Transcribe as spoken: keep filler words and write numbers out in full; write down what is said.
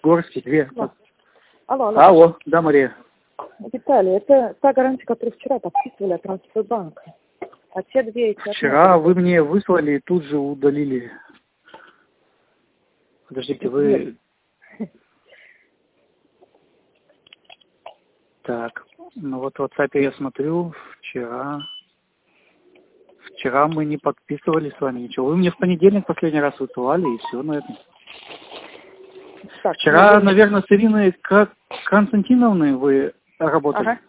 Горский, две. Да. Алло, алло. Алло, да, Мария. Виталий, это та гарантия, которую вчера подписывали от Трансфербанка. А те две эти... Вчера вы мне выслали и тут же удалили. Подождите, вы... Так, ну вот в WhatsApp я смотрю, вчера... Вчера мы не подписывали с вами ничего. Вы мне в понедельник последний раз высылали, и все на этом. Так, Вчера, ну, наверное, с Ириной Константиновной вы работали. Ага.